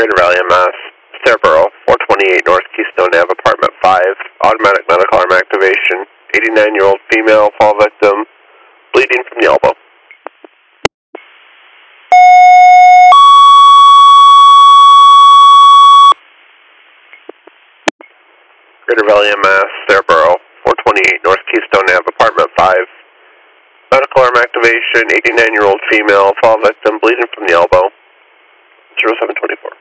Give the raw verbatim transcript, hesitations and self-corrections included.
Greater Valley, Mass, Scarborough, four twenty-eight North Keystone Ave, Apartment five, automatic medical arm activation, eighty-nine-year-old female, fall victim, bleeding from the elbow. Greater Valley, Mass, Scarborough, four twenty-eight North Keystone Ave, Apartment five, medical arm activation, eighty-nine-year-old female, fall victim, bleeding from the elbow, zero seven twenty-four.